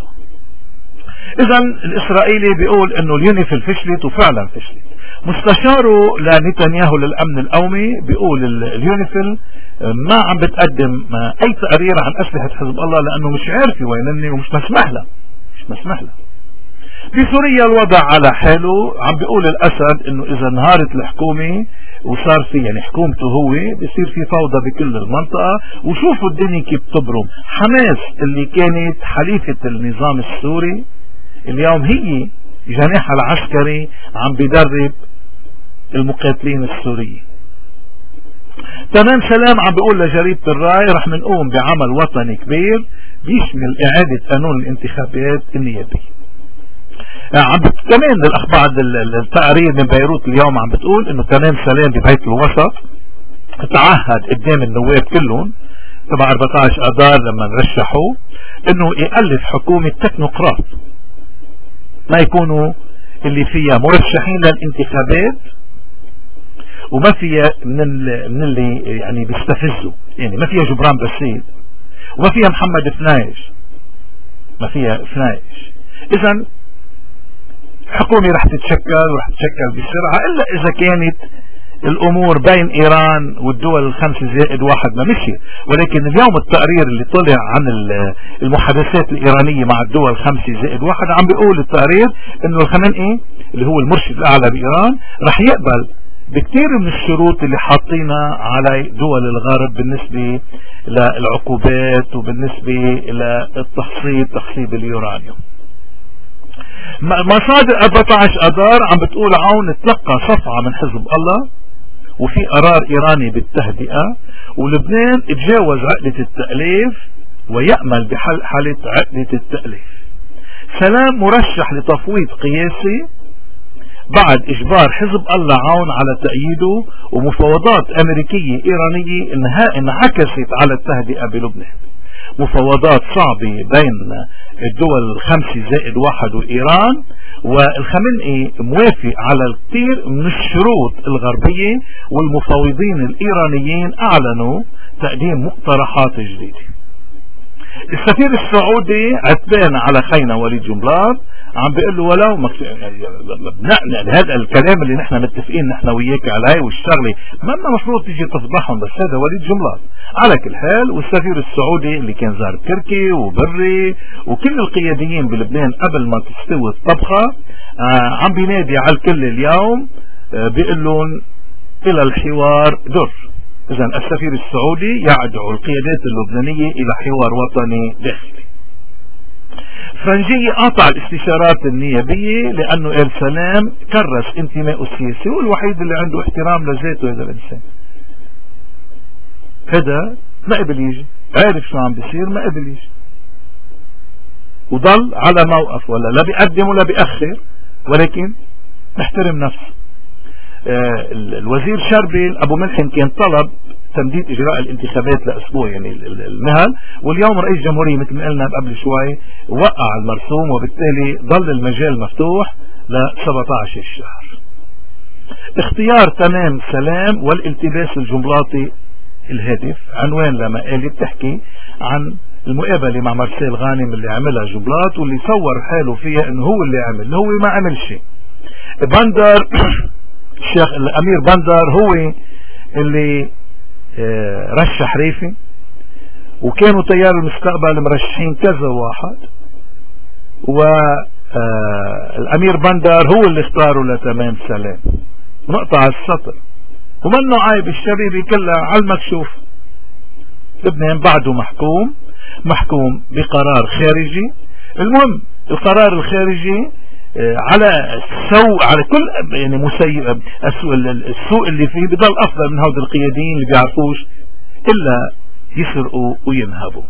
اذا الاسرائيلي بيقول انه اليونيفيل فشلت وفعلا فشلت. مستشاره لنتنياهو للامن القومي بيقول اليونيفيل ما عم بتقدم اي تقرير عن اسلحة حزب الله لانه مش عارفة وينني ومش مسمح لها مش مسمح لها. بسوريا الوضع على حاله، عم بيقول الاسد انه اذا انهارت الحكومة وصار في يعني حكومته هو بيصير في فوضى بكل المنطقة. وشوفوا الدنيا كيف تبرم. حماس اللي كانت حليفة النظام السوري اليوم هي جناحها العسكري عم بيدرب المقاتلين السوريين. تمام سلام عم بيقول لجريدة الراي رح منقوم بعمل وطني كبير بيشمل اعادة قانون الانتخابات النيابية. عم كمان الاخبار التقارير من بيروت اليوم عم بتقول انه تمام سلام ببيت الوسط تعهد قدام النواب كلهم تبع أربعة عشر اذار لما نرشحوا انه يألف حكومة تكنوقراط ما يكونوا اللي فيها مرشحين للانتخابات وما فيها من من اللي يعني بيستفزوا، يعني ما فيها جبران بسيط وما فيها محمد فنايش ما فيها فنايش. اذا حكومة رح تتشكل ورح تتشكل بسرعة، إلا إذا كانت الأمور بين إيران والدول الخمسة زائد واحد ما مشي. ولكن اليوم التقرير اللي طلع عن المحادثات الإيرانية مع الدول الخمسة زائد واحد عم بيقول التقرير إنه الخمينئي اللي هو المرشد الأعلى بإيران رح يقبل بكثير من الشروط اللي حاطينها على دول الغرب بالنسبة للعقوبات وبالنسبة للتخصيب تخصيب اليورانيوم. مصادر أربعة عشر أذار عم بتقول عون تلقى صفعة من حزب الله وفي قرار إيراني بالتهدئة، ولبنان تجاوز عقدة التأليف ويأمل بحل حالة عقدة التأليف. سلام مرشح لتفويض قياسي بعد إجبار حزب الله عون على تأييده، ومفاوضات أمريكية إيرانية انها انعكست على التهدئة بلبنان. مفاوضات صعبة بين الدول الخمسة زائد واحد وإيران، والخمينئي موافق على الكثير من الشروط الغربية، والمفاوضين الإيرانيين أعلنوا تقديم مقترحات جديدة. السفير السعودي عتبان على خينا وليد جنبلاط عم بيقول له ولو مكس... هذا الكلام اللي نحن متفقين نحن وياك عليه والشغله ما مفروض تيجي تفضحهم، بس هذا وليد جنبلاط على كل حال. والسفير السعودي اللي كان زار كركي وبري وكل القياديين بلبنان قبل ما تستوي الطبخه آه عم بينادي على الكل اليوم آه بيقول لهم الى الحوار در. اذا السفير السعودي يدعو القيادات اللبنانيه الى حوار وطني داخلي. فرنجية قاطع الاستشارات النيابية لأنه آل سلام كرس انتماءه السياسي، والوحيد اللي عنده احترام لذاته هذا الإنسان. هذا ما قبل يجي، عارف شو عم بيصير، ما قبل يجي وضل على موقف، ولا لا بيقدم ولا بيأخر، ولكن محترم نفسه. آه الوزير شربل أبو ملحم كان طلب تمديد إجراء الانتخابات لأسبوع يعني المهل، واليوم رئيس جمهورية مثل ما قلنا قبل شوي وقع المرسوم، وبالتالي ضل المجال مفتوح ل سبعة عشر الشهر. اختيار تمام سلام والالتباس الجنبلاطي الهادف عنوان لمقالة بتحكي عن المقابلة مع مرسيل غانم اللي عملها جنبلاط، واللي صور حاله فيها انه هو اللي عمل، هو ما عمل شيء. بندر الشيخ الامير بندر هو اللي رشح ريفي، وكانوا تيار المستقبل مرشحين كذا واحد، والامير بندر هو اللي اختاروا لتمام سلام. نقطع السطر ومنه عيب، الشبيبي كلها على المكشوف. لبنان بعده محكوم محكوم بقرار خارجي. المهم القرار الخارجي على السوء على كل يعني مسيء السوء اللي فيه بضل افضل من هؤلاء القياديين اللي بيعرفوش الا يسرقوا وينهبوا.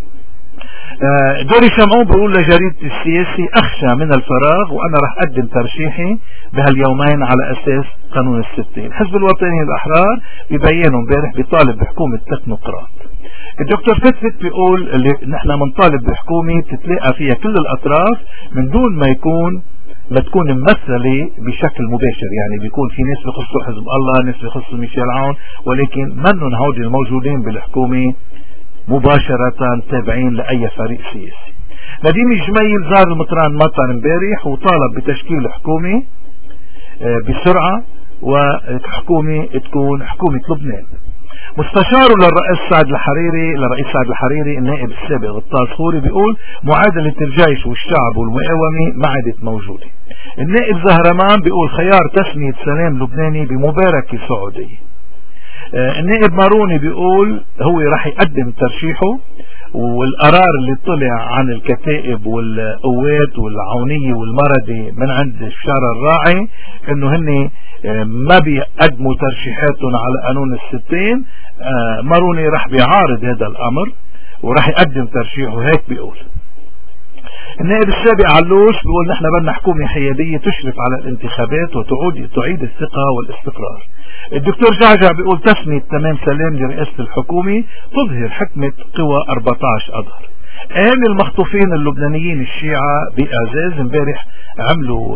دوري شمعون بيقول لجريدة السياسي اخشى من الفراغ وانا رح اقدم ترشيحي بهاليومين على اساس قانون الستين. حزب الوطني الاحرار ببينه امبارح بيطالب بحكومة تكنوقراط. الدكتور فتفت بيقول اللي نحن منطالب بحكومة تتلاقى فيها كل الاطراف من دون ما يكون ما تكون ممثلة بشكل مباشر، يعني بيكون في ناس بيخصوا حزب الله، ناس بيخصوا ميشيل عون، ولكن منهم هودي الموجودين بالحكومة مباشرة تابعين لأي فريق سياسي. نديم الجميل زار المطران مطر امبارح وطالب بتشكيل حكومة بسرعة، وحكومة تكون حكومة لبنان. مستشاره للرئيس سعد الحريري لرئيس سعد الحريري النائب السابق غطاس خوري بيقول معادلة الجيش والشعب والمقاومة ما عادت موجودة. النائب زهرمان بيقول خيار تسمية سلام لبناني بمباركة سعودية. آه النائب ماروني بيقول هو راح يقدم ترشيحه، والقرار اللي طلع عن الكتائب والقوات والعونية والمردي من عند الشارع الراعي انه هن ما بيقدموا ترشيحاتهم على قانون الستين. آه ماروني راح بيعارض هذا الامر وراح يقدم ترشيحه، هيك بيقول. النائب السابق علوش بيقول نحن بدنا حكومة حيادية تشرف على الانتخابات وتعود تعيد الثقة والاستقرار. الدكتور جعجع بيقول تسمية تمام سلام لرئاسة الحكومة تظهر حكمة قوى أربعة عشر أذار. أهم المخطوفين اللبنانيين الشيعة بإعزاز امبارح عملوا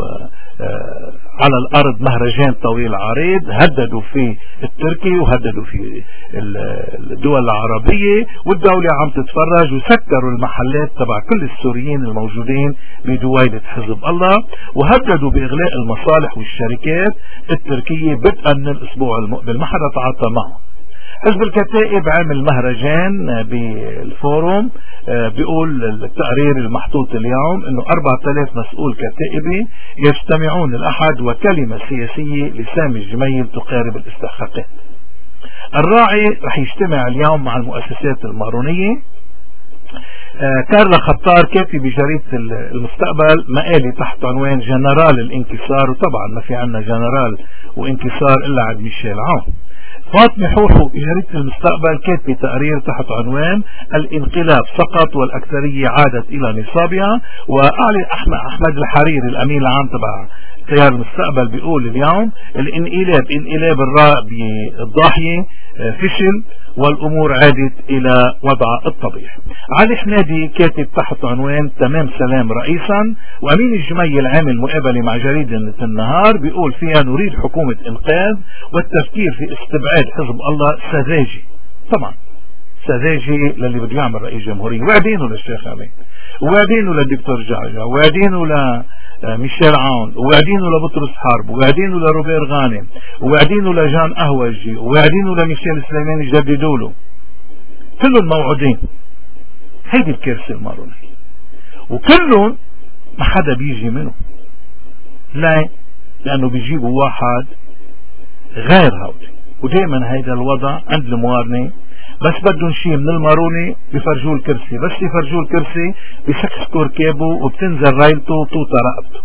على الارض مهرجان طويل عريض، هددوا في التركي وهددوا في الدول العربية، والدولة عم تتفرج، وسكروا المحلات تبع كل السوريين الموجودين بدويلة حزب الله، وهددوا باغلاق المصالح والشركات التركية بدءا من الاسبوع المقبل. ما حدا تعاطى معهم. حزب الكتائب عمل مهرجان بالفورم، بيقول التقرير المحطوط اليوم انه أربعة آلاف مسؤول كتائبي يجتمعون الاحد وكلمة سياسية لسامي الجميل تقارب الاستحقاقات. الراعي رح يجتمع اليوم مع المؤسسات المارونية. آه كارلا خطار كاتب بجريدة المستقبل مقالي تحت عنوان جنرال الانكسار، وطبعا ما في عنا جنرال وانكسار الا عند ميشيل عون. فاطمة حوحو بجريدة المستقبل كاتبة تقرير تحت عنوان الانقلاب سقط والأكثرية عادت إلى نصابها. وأعلن أحمد أحمد الحريري الأمين العام تبع تيار المستقبل بيقول اليوم الانقلاب انقلاب الرأي الضاحية فشل والأمور عادت إلى وضع الطبيعي. علي حمادي كاتب تحت عنوان تمام سلام رئيسا. وأمين الجميل عامل مقابلة مع جريدة النهار بيقول فيها نريد حكومة إنقاذ والتفكير في استبعاد حزب الله سذاجي. طبعا سذاجي للي بده يعمل رئيس جمهورية، وعدينه للشيخ علي، وعدينه للدكتور جعجع، وعدينه ل ميشيل عون، ووعدينه لبطرس حرب، ووعدينه لروبير غانم، ووعدينه لجان أهوجي، ووعدينه لميشيل سليمان يجددوا له. كلهم موعودين. هيدي الكارثة المارونية، وكلهم ما حدا بيجي منه. لا، لأنه بيجيبوا واحد غير هودي، ودائما هيدا الوضع عند الموارنة. بس بدهم شيء من الماروني بيفرجوه الكرسي، بس يفرجوه الكرسي بيسكسكوا ركابه وبتنزل رايلته وتوطى رقبته.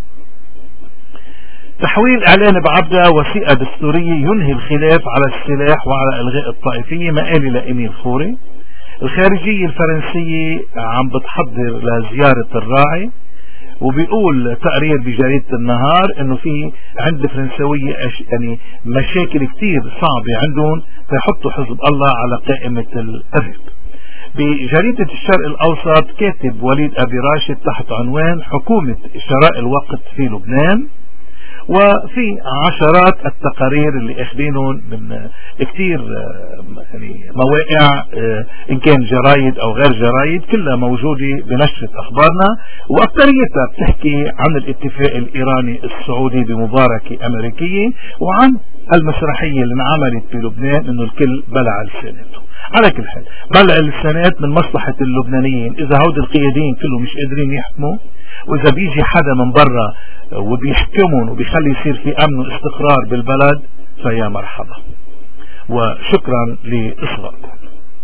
تحويل اعلان بعبدة وثيقة دستورية ينهي الخلاف على السلاح وعلى الغاء الطائفية، مقالي لإميل خوري. الخارجية الفرنسية عم بتحضر لزيارة الراعي، وبيقول تقرير بجريدة النهار انه في عند الفرنسوية يعني مشاكل كتير صعبة عندهم فيحطوا حزب الله على قائمة الارهاب. بجريدة الشرق الاوسط كاتب وليد ابي راشد تحت عنوان حكومة شراء الوقت في لبنان، وفي عشرات التقارير اللي اخذينهم من كتير يعني مواقع ان كان جرايد او غير جرايد كلها موجودة بنشرة اخبارنا، واكثريتها بتحكي عن الاتفاق الايراني السعودي بمباركة امريكية وعن المسرحية اللي انعملت بلبنان انه الكل بلع لساناته. على كل حال بلع اللسانات من مصلحة اللبنانيين. اذا هود القياديين كلهم مش قادرين يحكموا، واذا بيجي حدا من برا وبيحكمون وبيخلي يصير في امن واستقرار بالبلد، فيا مرحبا وشكرا لاصغائكم.